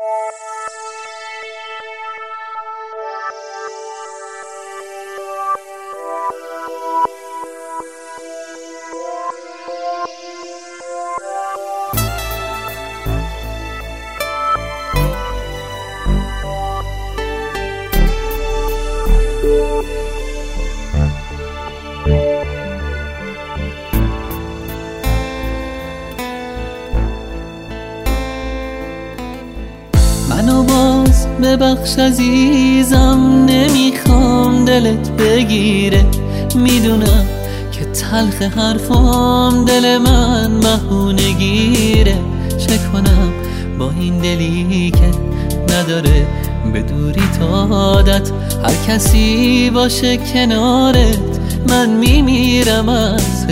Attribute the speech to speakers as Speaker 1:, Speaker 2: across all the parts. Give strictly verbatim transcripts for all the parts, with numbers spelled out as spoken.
Speaker 1: منو باز ببخش عزیزم، نمیخوام دلت بگیره. میدونم که تلخ حرفام دل من بهونه گیره. چه کنم با این دلی که نداره به دوری تا عادت، هر کسی باشه کنارت من میمیرم از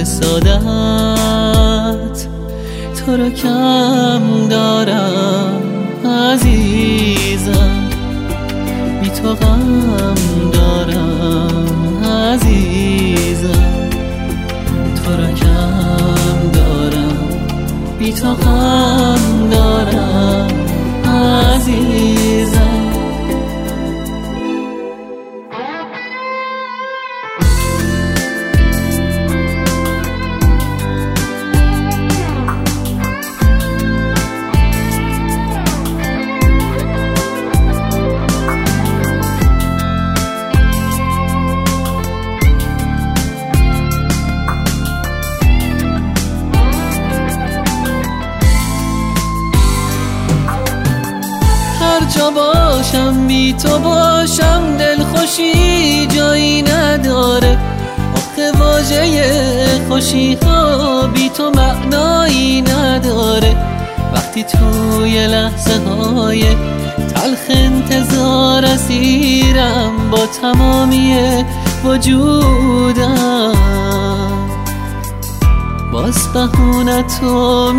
Speaker 1: حسادت. تو رو کم دارم عزیزم، بی تو غم دارم عزیزم. تو رو کم دارم، بی تو غم دارم عزیزم. جا باشم بی تو باشم دلخوشی جایی نداره. آخه واژه خوشی ها بی تو معنایی نداره. وقتی توی لحظه های تلخ انتظار اسیرم با تمامی وجودم، باز بهونه تو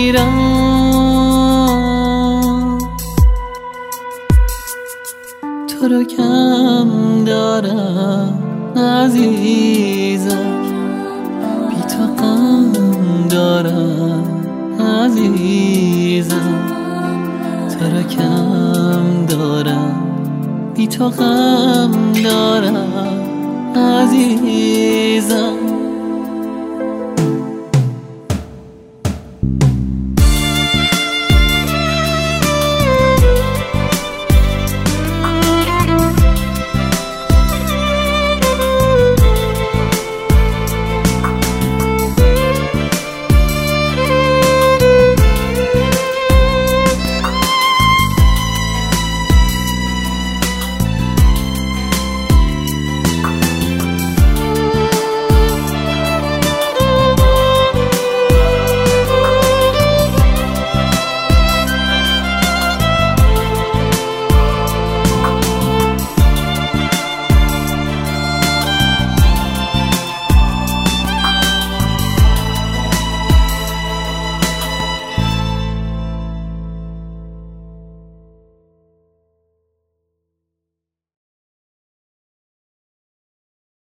Speaker 1: میگیرم. تو رو کم دارم عزیزم، بی تو غم دارم عزیزم. تو رو کم دارم، بی تو غم دارم عزیزم.